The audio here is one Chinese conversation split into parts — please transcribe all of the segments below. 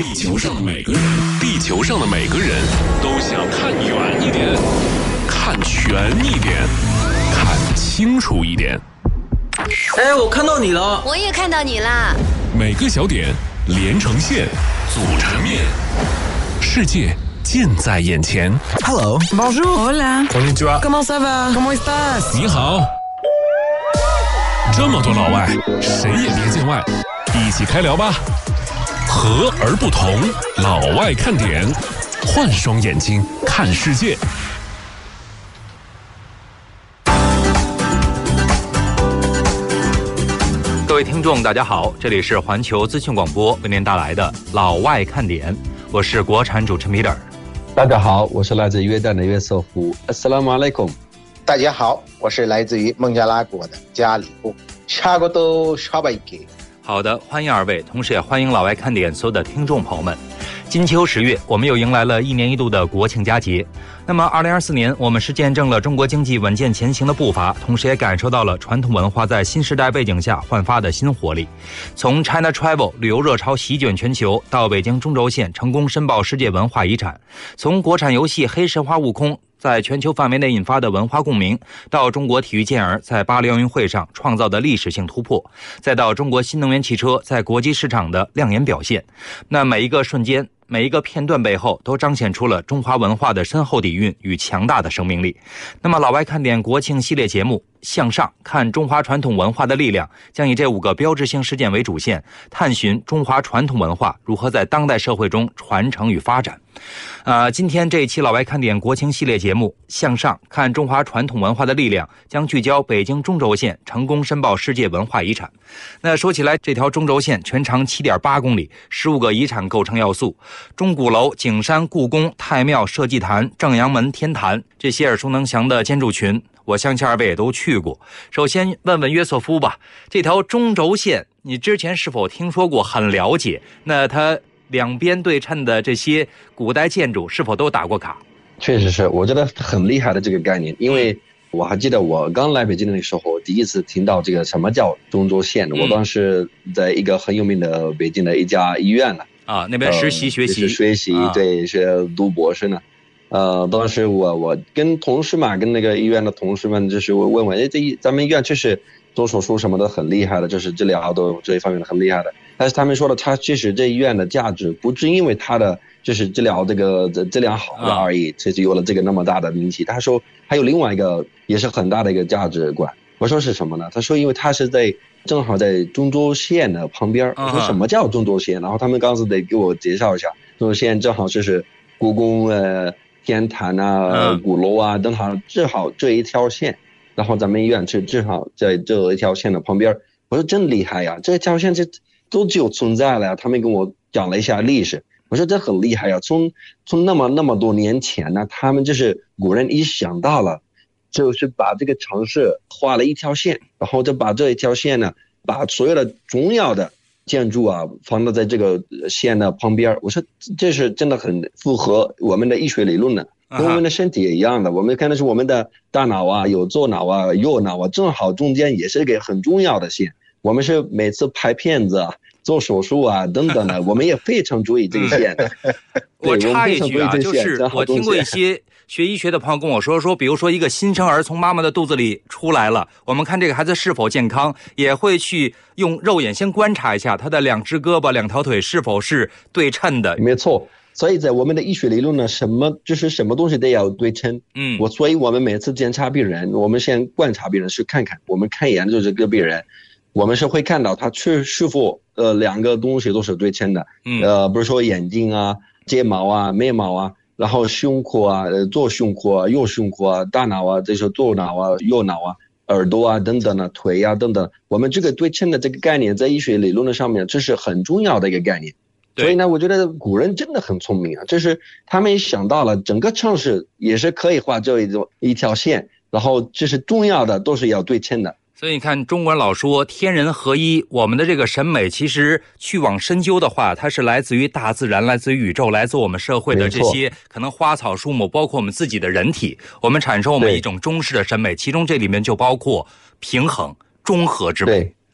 地球上的每个人都想看远一点，看全一点，看清楚一点。 哎，我看到你了。 我也看到你啦。 每个小点连成线，组成面，世界近在眼前。 Hello, bonjour, Hola, konnichiwa, comment ça va? ¿Cómo estás? 你好。这么多老外，谁也别见外，一起开聊吧。和而不同，老外看点，换双眼睛看世界。 各位听众大家好，这里是环球资讯广播为您带来的老外看点，我是国产主持人 Peter。 大家好，我是来自约旦的约瑟夫。Assalamu alaikum。 大家好，我是来自于孟加拉国的加里布。Shagodo Shabaiki。 好的，欢迎二位，同时也欢迎老外看点所有的听众朋友们。金秋10月，我们又迎来了一年一度的国庆佳节。那么2024年，我们是见证了中国经济稳健前行的步伐，同时也感受到了传统文化在新时代背景下焕发的新活力。从 China Travel 旅游热潮席卷全球，到北京中轴线成功申报世界文化遗产，从国产游戏黑神话悟空在全球范围内引发的文化共鸣，到中国体育健儿在巴黎奥运会上创造的历史性突破，再到中国新能源汽车在国际市场的亮眼表现，那每一个瞬间，每一个片段背后都彰显出了中华文化的深厚底蕴与强大的生命力。那么老外看点国庆系列节目向上看中华传统文化的力量，将以这5个标志性事件为主线，探寻中华传统文化如何在当代社会中传承与发展。今天这一期老外看点国庆系列节目向上看中华传统文化的力量，将聚焦北京中轴线成功申报世界文化遗产。那说起来，这条中轴线全长 7.8 公里，15个遗产构成要素，钟鼓楼、景山、故宫、太庙、社稷坛、正阳门、天坛，这些耳熟能详的建筑群，我相信二位也都去过。首先问问约瑟夫吧，这条中轴线你之前是否听说过，很了解？那它两边对称的这些古代建筑是否都打过卡？ 确实是，我觉得很厉害的这个概念，因为我还记得我刚来北京的那时候，第一次听到这个什么叫中轴线。我当时在一个很有名的北京的一家医院呢， 那边实习学习， 对，是读博士呢。当时我跟同事嘛，跟那个医院的同事们，就是问问，咱们医院确实做手术什么的很厉害的，就是治疗都这一方面的很厉害的。但是他们说的，他其实这医院的价值不是因为他的就是治疗这个质量好了而已，其实有了这个那么大的名气。他说还有另外一个也是很大的一个价值观。我说是什么呢？他说因为他是正好在中轴线的旁边。我说什么叫中轴线？然后他们刚才得给我介绍一下，中轴线正好就是故宫、天坛啊、鼓楼啊等好正好这一条线，然后咱们医院是正好在这一条线的旁边。我说真厉害呀，这条线都就存在了呀。他们跟我讲了一下历史，我说这很厉害呀。从那么多年前呢，他们就是古人一想到了，就是把这个城市画了一条线，然后就把这一条线呢，把所有的重要的建筑啊放到在这个线的旁边。我说这是真的很符合我们的医学理论的，跟我们的身体也一样的。我们看的是我们的大脑啊，有左脑啊、右脑啊，正好中间也是一个很重要的线。我们是每次拍片子啊、做手术啊等等的，我们也非常注意这个线。 我插一句啊，就是我听过一些学医学的朋友跟我说，比如说一个新生儿从妈妈的肚子里出来了，我们看这个孩子是否健康，也会去用肉眼先观察一下他的2只胳膊、2条腿是否是对称的。 没错。所以在我们的医学理论呢，什么东西都要对称。所以我们每次检查病人，我们先观察病人，是看看我们看一眼就是这个病人，我们是会看到他是否2个东西都是对称的。比如说眼睛啊、睫毛啊、眉毛啊，然后胸廓啊、左胸廓啊、右胸廓啊、大脑啊，这是左脑啊、右脑啊、耳朵啊等等的、腿啊等等。我们这个对称的这个概念在医学理论的上面，这是很重要的一个概念。所以呢，我觉得古人真的很聪明啊，就是他们也想到了整个城市也是可以画这一条线，然后这是重要的都是要对称的。 所以你看，中国人老说天人合一，我们的这个审美其实去往深究的话，它是来自于大自然，来自于宇宙，来自我们社会的这些可能花草树木，包括我们自己的人体，我们产生我们一种中式的审美，其中这里面就包括平衡、中和之美。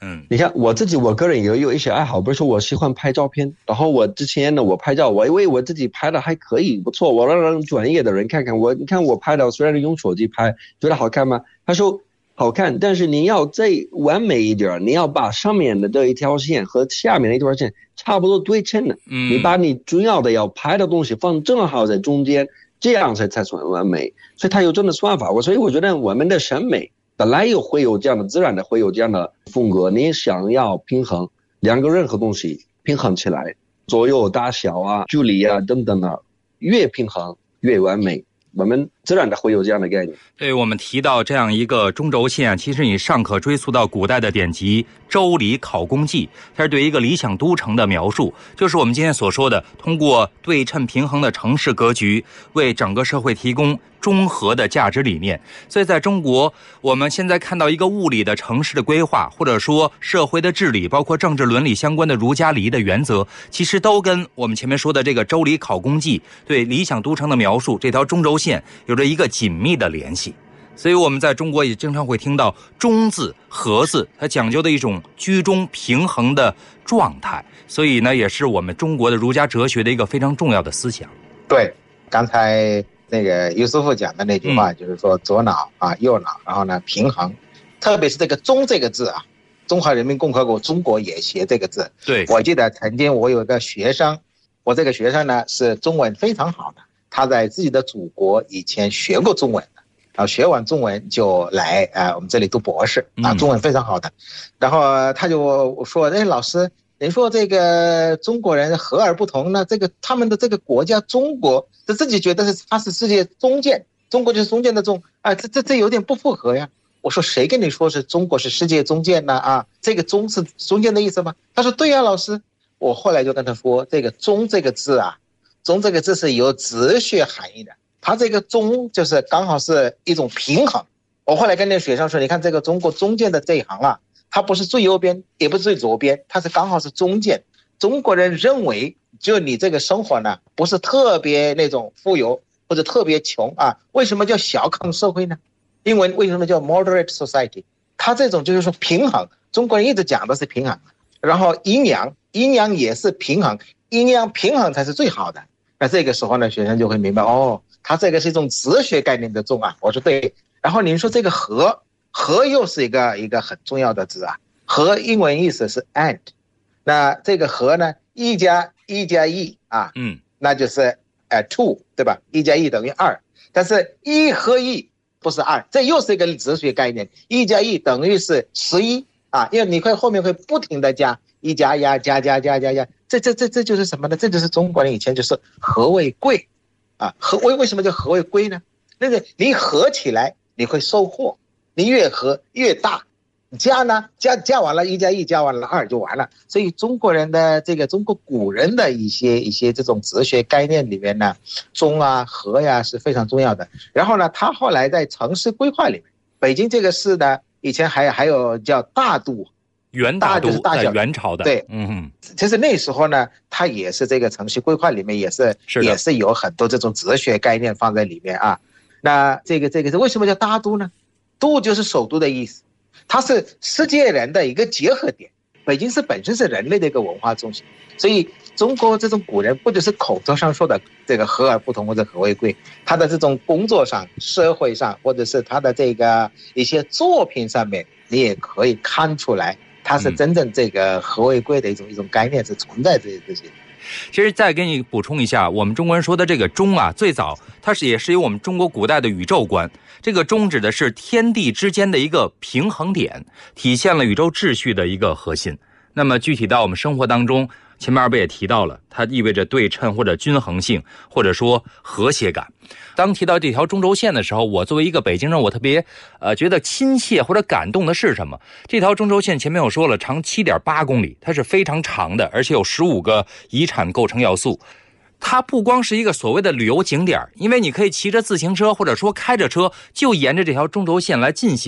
你看我个人也有一些爱好，比如说我喜欢拍照片，然后我之前呢我拍照，我以为我自己拍的还可以不错，我让专业的人看看你看我拍的虽然是用手机拍，觉得好看吗？他说好看，但是你要再完美一点，你要把上面的这一条线和下面的一条线差不多对称的，你把你主要的要拍的东西放正好在中间，这样才算完美。所以他有这样的算法，所以我觉得我们的审美本来会有这样的自然的会有这样的风格，你想要平衡两个任何东西平衡起来，左右大小啊距离啊等等的，越平衡越完美，我们自然的会有这样的概念。 对，我们提到这样一个中轴线，其实你尚可追溯到古代的典籍《周礼考工记》，它是对一个理想都城的描述，就是我们今天所说的通过对称平衡的城市格局，为整个社会提供中和的价值理念。所以在中国，我们现在看到一个物理的城市的规划，或者说社会的治理，包括政治伦理相关的儒家礼仪的原则，其实都跟我们前面说的这个《周礼考工记》对理想都城的描述，这条中轴线有着一个紧密的联系。所以我们在中国也经常会听到中字、和字，它讲究的一种居中平衡的状态，所以呢，也是我们中国的儒家哲学的一个非常重要的思想。 对，刚才那个尤素夫讲的那句话，就是说左脑啊右脑，然后呢平衡，特别是这个中这个字啊，中华人民共和国中国也写这个字。 对， 我记得曾经我有一个学生，我这个学生呢是中文非常好的，他在自己的祖国以前学过中文的，然后学完中文就来我们这里读博士啊，中文非常好的。然后他就说，老师，您说这个中国人和而不同呢？这个他们的这个国家中国，他自己觉得他是世界中间，中国就是中间的中啊，这有点不符合呀。我说谁跟你说是中国是世界中间呢？啊，这个中是中间的意思吗？他说对呀，老师。我后来就跟他说，这个中这个字啊，中这个字是有哲学含义的，它这个中就是刚好是一种平衡。我后来跟那学生说，你看这个中国中间的这一行啊，它不是最右边也不是最左边，它是刚好是中间。中国人认为就你这个生活呢不是特别那种富有或者特别穷啊，为什么叫小康社会呢？英文为什么叫 moderate society？ 它这种就是说平衡，中国人一直讲的是平衡，然后阴阳也是平衡，阴阳平衡才是最好的。那这个时候呢，学生就会明白，它这个是一种哲学概念的中啊。我说对。然后您说这个和又是一个很重要的字啊，和英文意思是 and， 那这个和呢，一加一啊，那就是two， 对吧？一加一等于二，但是一和一不是二，这又是一个哲学概念，一加一等于是11啊，因为你会后面会不停的加一加呀，加，这就是什么呢？这就是中国人以前就是和为贵啊，为什么叫和为贵呢？那个你合起来你会收获，你越合越大，加呢加完了1加1加完了2就完了。所以中国人的这个中国古人的一些这种哲学概念里面呢，中啊和呀是非常重要的。然后呢，他后来在城市规划里面，北京这个市呢，以前还有叫大都， 元大都， 就是大小元朝的。 对，其实那时候呢，它也是这个城市规划里面也是有很多这种哲学概念放在里面啊。那这个是为什么叫大都呢？都就是首都的意思，它是世界人的一个结合点。北京市本身是人类的一个文化中心，所以中国这种古人不就是口头上说的这个和而不同或者和为贵，他的这种工作上、社会上，或者是他的这个一些作品上面，你也可以看出来，它是真正这个和为贵的一种概念是存在这些。 其实再给你补充一下，我们中国人说的这个中啊，最早它也是由我们中国古代的宇宙观，这个中指的是天地之间的一个平衡点，体现了宇宙秩序的一个核心。那么具体到我们生活当中，前面2位也提到了，它意味着对称或者均衡性，或者说和谐感。当提到这条中轴线的时候，我作为一个北京人，我特别觉得亲切或者感动的是什么？这条中轴线前面我说了，长 7.8 公里，它是非常长的，而且有15个遗产构成要素。它不光是一个所谓的旅游景点，因为你可以骑着自行车或者说开着车就沿着这条中轴线来进行，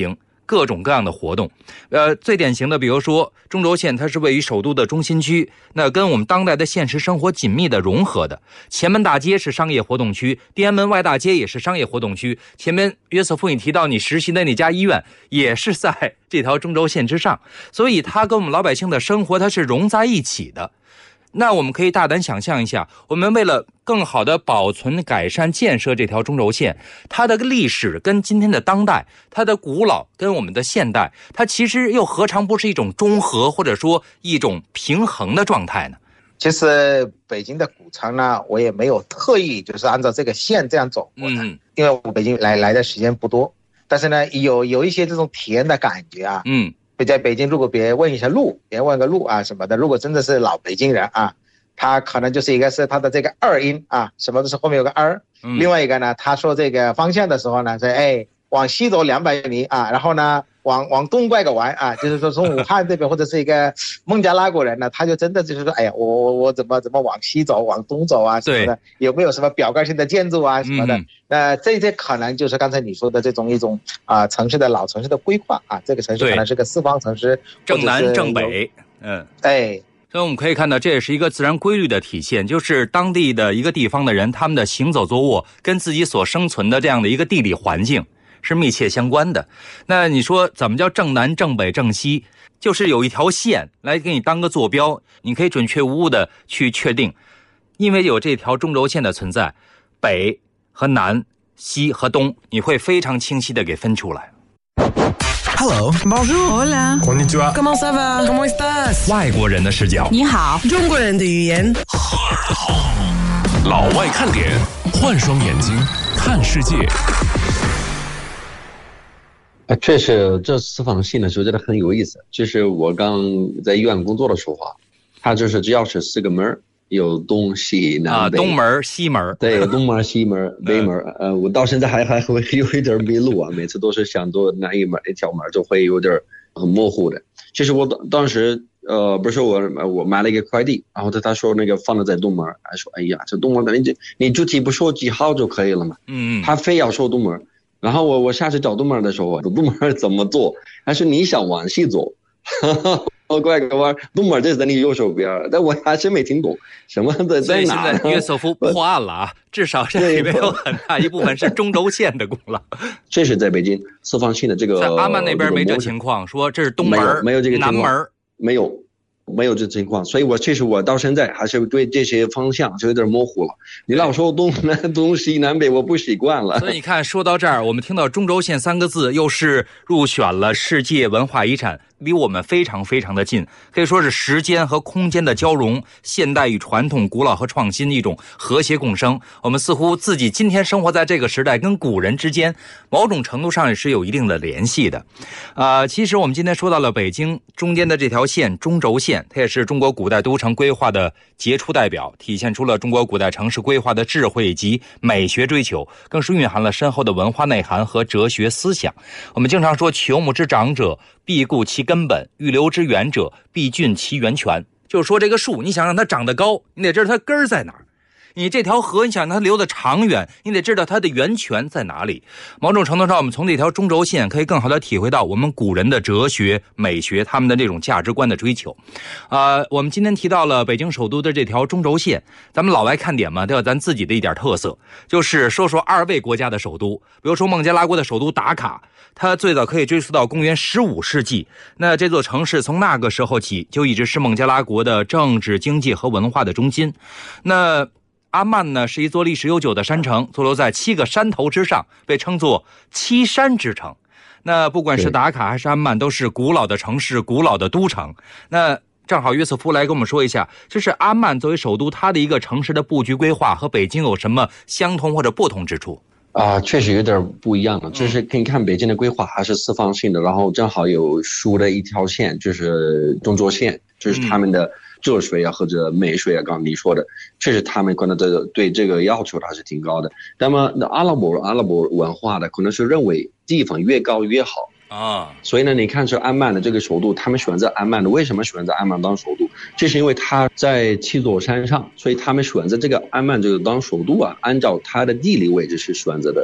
各种各样的活动。最典型的，比如说中轴线，它是位于首都的中心区，那跟我们当代的现实生活紧密的融合的。前门大街是商业活动区，天安门外大街也是商业活动区。前面约瑟夫你提到你实习的那家医院也是在这条中轴线之上，所以它跟我们老百姓的生活它是融在一起的。那我们可以大胆想象一下，我们为了更好的保存、改善、建设这条中轴线，它的历史跟今天的当代，它的古老跟我们的现代，它其实又何尝不是一种中和，或者说一种平衡的状态呢？ 其实北京的古城呢，我也没有特意就是按照这个线这样走过的，因为我北京来的时间不多，但是呢，有一些这种体验的感觉啊，在北京，如果别人问一下路，别人问个路啊什么的，如果真的是老北京人啊，他可能就是一个是他的这个二音啊，什么都是后面有个儿，另外一个呢，他说这个方向的时候呢，说往西走200米啊，然后呢往东拐个弯啊，就是说从武汉这边或者是一个孟加拉国人呢，他就真的就是说，我怎么往西走，往东走啊什么的，有没有什么标杆性的建筑啊什么的？这可能就是刚才你说的这种一种城市的老城市的规划啊，这个城市可能是个四方城市， 正南正北，所以我们可以看到，这也是一个自然规律的体现，就是当地的一个地方的人，他们的行走坐卧跟自己所生存的这样的一个地理环境是密切相关的。那你说怎么叫正南正北正西？就是有一条线来给你当个坐标，你可以准确无误的去确定，因为有这条中轴线的存在，北和南、西和东，你会非常清晰的给分出来。 Hello, bonjour, hola, konnichiwa, comment ça va, comment estás？ 外国人的视角， 你好，中国人的语言。 荷尔同，老外看点，换双眼睛看世界。 确实，这四方性的时候觉得很有意思。就是我刚在医院工作的时候啊，它就是只要是4个门，有东西南北， 东门西门， 对，东门西门北门。我到现在还会有一点迷路啊，每次都是想做哪一条门就会有点很模糊的。其实我当时不是我买了一个快递，然后他说那个放的在东门，还说哎呀这东门你具体不说几号就可以了嘛，他非要说东门。然后我下次找东门的时候，东门怎么做？还是你想往西走？我拐个弯，东门就在你右手边，但我还是没听懂什么在哪。 现在约瑟夫破案了啊！至少这里面有很大一部分是中轴线的功劳。 这是在北京四方性的这个。 在阿曼那边没这情况，说这是东门， 没有这个情况， 南门没有这情况，所以其实我到现在还是对这些方向就有点模糊了。你老说东西南北，我不习惯了。 所以你看，说到这儿，我们听到中轴线3个字，又是入选了世界文化遗产，离我们非常非常的近，可以说是时间和空间的交融，现代与传统，古老和创新一种和谐共生。我们似乎自己今天生活在这个时代，跟古人之间某种程度上也是有一定的联系的。其实我们今天说到了北京中间的这条线，中轴线，它也是中国古代都城规划的杰出代表，体现出了中国古代城市规划的智慧及美学追求，更是蕴含了深厚的文化内涵和哲学思想。我们经常说求木之长者必固其根本，欲留之远者必浚其源泉。就是说这个树你想让它长得高，你得知道它根儿在哪儿，你这条河你想让它流得长远，你得知道它的源泉在哪里。某种程度上，我们从这条中轴线可以更好的体会到我们古人的哲学美学，他们的这种价值观的追求。我们今天提到了北京首都的这条中轴线，咱们老外看点嘛，都有咱自己的一点特色，就是说2位国家的首都。比如说孟加拉国的首都达卡，它最早可以追溯到公元15世纪。那这座城市从那个时候起就一直是孟加拉国的政治、经济和文化的中心。那阿曼呢，是一座历史悠久的山城，坐落在7个山头之上，被称作7山之城。那不管是达卡还是阿曼，都是古老的城市，古老的都城。那正好约瑟夫来跟我们说一下，就是阿曼作为首都，它的一个城市的布局规划和北京有什么相同或者不同之处？ 确实有点不一样了。就是可以看北京的规划还是四方性的，然后正好有竖的一条线，就是中轴线，就是他们的哲学啊或者美学啊，刚刚你说的，确实他们可能对这个要求还是挺高的。那么阿拉伯文化的可能是认为地方越高越好啊，所以呢，你看是安曼的这个首都，他们选择安曼的，为什么选择安曼当首都？这是因为它在7座山上，所以他们选择这个安曼这个当首都啊，按照它的地理位置是选择的。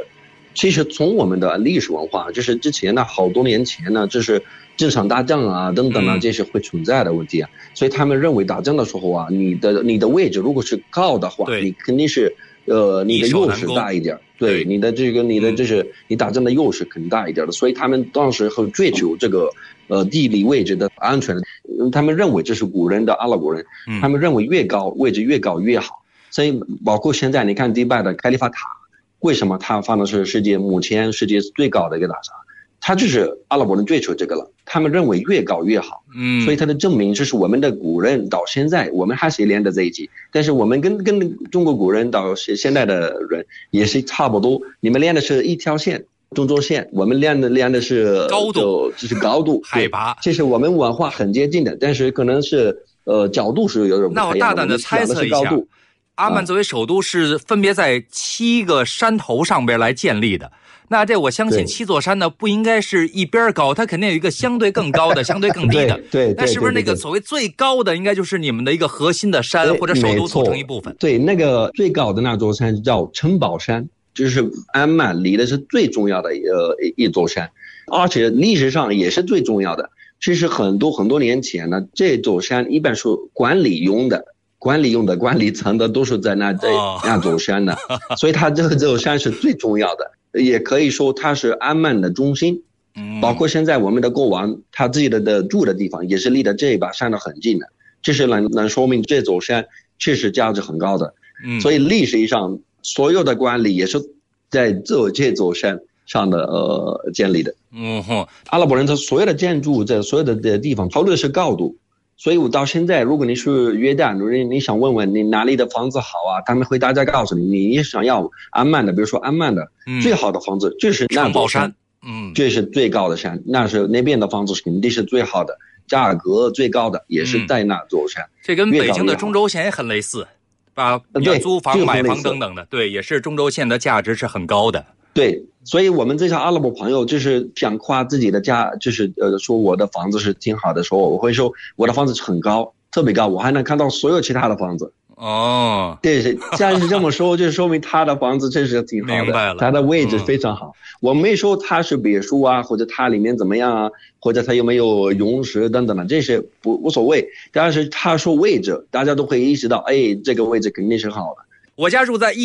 其实从我们的历史文化，就是之前呢，好多年前呢，就是这场打仗啊等等啊，这是会存在的问题啊。所以他们认为打仗的时候啊，你的位置如果是高的话，你肯定是你的优势大一点。对，你的就是你打仗的优势很大一点的。所以他们当时很追求这个地理位置的安全。他们认为这是古人的阿拉伯人，他们认为越高位置越高越好。所以包括现在你看迪拜的开利法塔。为什么它放的是目前世界最高的一个大厦？它就是阿拉伯人追求这个了，他们认为越高越好。所以它的证明就是我们的古人到现在我们还是连着在一起，但是我们跟中国古人到现在的人也是差不多。你们连的是一条线中轴线，我们连的是高度， 就是高度海拔。 其实我们文化很接近的，但是可能是角度是有点不太一样。 那我大胆的猜测一下。阿曼作为首都是分别在7个山头上边来建立的，那这我相信7座山呢不应该是一边高，它肯定有一个相对更高的相对更低的。 对， 那是不是那个所谓最高的应该就是你们的一个核心的山或者首都组成一部分？ 对，那个最高的那座山叫城堡山，就是安曼离的是最重要的一座山，而且历史上也是最重要的。其实很多年前呢，这座山一般是管理用的管理层的都是在那座山的，所以它这座山是最重要的，也可以说它是安曼的中心。包括现在我们的国王他自己的住的地方也是离的这把山的很近的，这是能说明这座山确实价值很高的。所以历史上所有的管理也是在这座山上的建立的。阿拉伯人他所有的建筑在所有的地方考虑的是高度。所以我到现在，如果你是约旦，如果你想问问你哪里的房子好啊，他们会大家告诉你，你想要安曼的，比如说安曼的最好的房子就是那座山，这是最高的山，那是那边的房子肯定是最好的，价格最高的也是在那座山。 这跟北京的中轴线也很类似，租房、买房等等的，对，也是中轴线的价值是很高的。 对，所以我们这些阿拉伯朋友就是想夸自己的家，就是说我的房子是挺好的时候，我会说我的房子很高，特别高，我还能看到所有其他的房子。对，既然是这么说，就说明他的房子真是挺好的， 明白了， 他的位置非常好。我没说他是别墅啊，或者他里面怎么样啊，或者他有没有泳池等等的，这些无所谓。但是他说位置，大家都会意识到，哎，这个位置肯定是好的。 我家住在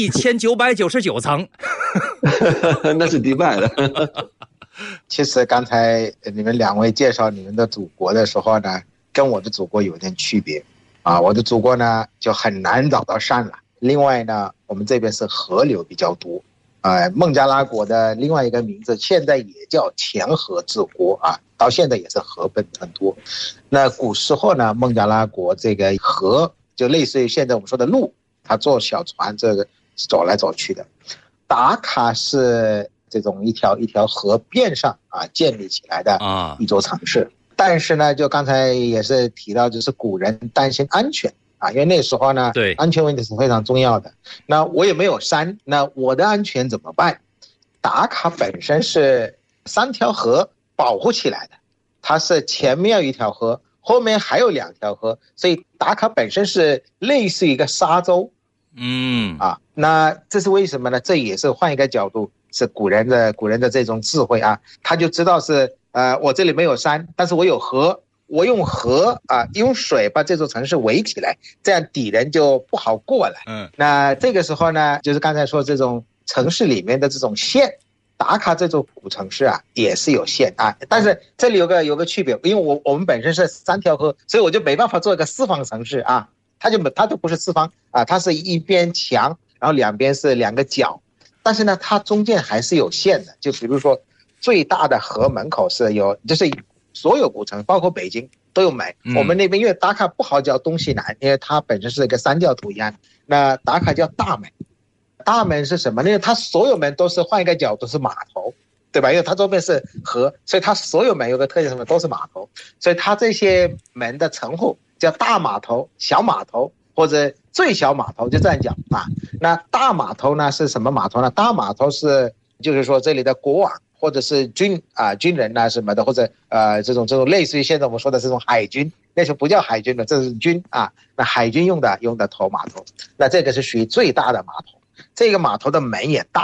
1999层， 那是迪拜的。 其实刚才你们两位介绍你们的祖国的时候呢，跟我的祖国有点区别啊。我的祖国呢就很难找到山了。另外呢，我们这边是河流比较多。孟加拉国的另外一个名字现在也叫前河治国啊，到现在也是河本很多。那古时候呢，孟加拉国这个河就类似于现在我们说的路。他坐小船这个走来走去的。达卡是这种一条河边上建立起来的一座城市。但是呢，就刚才也是提到，就是古人担心安全因为那时候呢，对安全问题是非常重要的。那我也没有山，那我的安全怎么办？达卡本身是3条河保护起来的，它是前面有一条河，后面还有2条河，所以达卡本身是类似一个沙洲。那这是为什么呢？这也是换一个角度，是古人的这种智慧他就知道是我这里没有山，但是我有河，我用河用水把这座城市围起来，这样敌人就不好过来。那这个时候呢，就是刚才说这种城市里面的这种县，达卡这座古城市也是有县但是这里有个区别，因为我们本身是3条河，所以我就没办法做一个4方城市它都不是4方它是一边墙，然后2边是2个角，但是呢，它中间还是有县的。就比如说最大的河门口是有，就是所有古城包括北京都有门。我们那边因为达卡不好叫东西南，因为它本身是一个三角图一样，那达卡叫大门。大门是什么呢？因为它所有门都是换一个角度是码头，对吧？因为它周边是河，所以它所有门有个特点，什么都是码头，所以它这些门的称呼叫大码头、小码头或者最小码头，就这样讲那大码头呢是什么码头呢？大码头是就是说这里的国王或者是军人什么的，或者这种类似于现在我们说的这种海军，那时候不叫海军的，这是军那海军用的头码头，那这个是属于最大的码头。这个码头的门也大，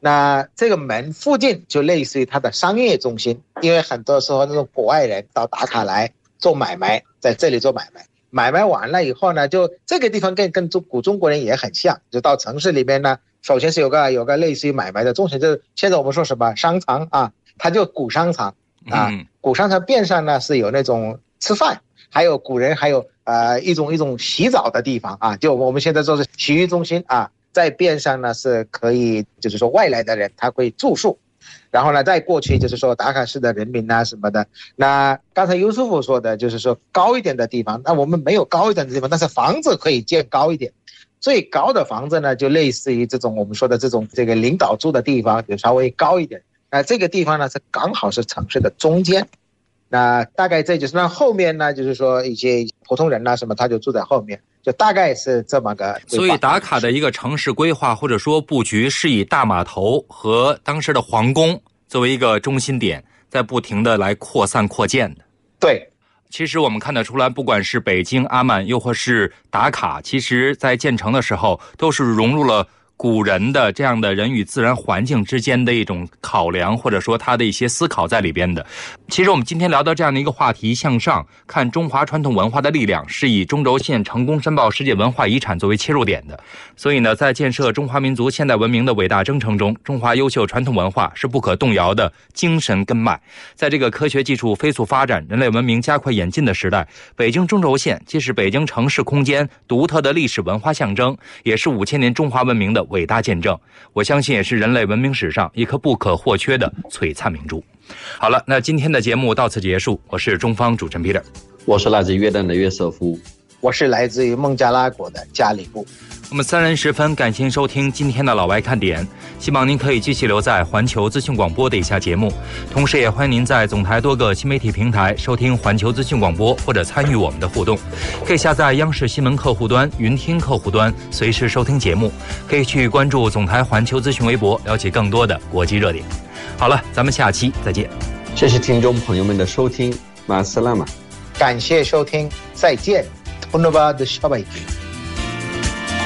那这个门附近就类似于它的商业中心，因为很多时候那种国外人到达卡来做买卖，在这里做买卖，买卖完了以后呢，就这个地方跟古中国人也很像，就到城市里面呢，首先是有个类似于买卖的中心，就是现在我们说什么商场啊，它就古商场啊，古商场边上呢是有那种吃饭，还有古人还有一种洗澡的地方啊，就我们现在说是洗浴中心啊，在边上呢是可以就是说外来的人他会住宿，然后呢再过去就是说达卡市的人民啊什么的。那刚才尤素夫说的就是说高一点的地方，那我们没有高一点的地方，但是房子可以建高一点，最高的房子呢就类似于这种我们说的这个领导住的地方，就稍微高一点。那这个地方呢是刚好是城市的中间，那大概这就是那后面呢就是说一些普通人啊什么他就住在后面，就大概是这么个。 所以达卡的一个城市规划或者说布局是以大码头和当时的皇宫作为一个中心点，在不停的来扩散扩建的。 对， 其实我们看得出来，不管是北京、阿曼又或是达卡，其实在建成的时候都是融入了古人的这样的人与自然环境之间的一种考量，或者说他的一些思考在里边的。其实我们今天聊到这样的一个话题，向上看中华传统文化的力量，是以中轴线成功申报世界文化遗产作为切入点的。所以呢，在建设中华民族现代文明的伟大征程中，中华优秀传统文化是不可动摇的精神根脉。在这个科学技术飞速发展、人类文明加快演进的时代，北京中轴线既是北京城市空间独特的历史文化象征，也是5000年中华文明的伟大见证。我相信也是人类文明史上一颗不可或缺的璀璨明珠。好了，那今天的节目到此结束，我是中方主持人 Peter， 我是来自约旦的约瑟夫， 我是来自于孟加拉国的加里布。 我们3人十分感谢收听今天的老外看点，希望您可以继续留在环球资讯广播的以下节目，同时也欢迎您在总台多个新媒体平台收听环球资讯广播或者参与我们的互动，可以下载央视新闻客户端、云听客户端随时收听节目，可以去关注总台环球资讯微博了解更多的国际热点。好了，咱们下期再见。 谢谢听众朋友们的收听，马斯拉玛， 感谢收听，再见。Tonobad Shabaiki。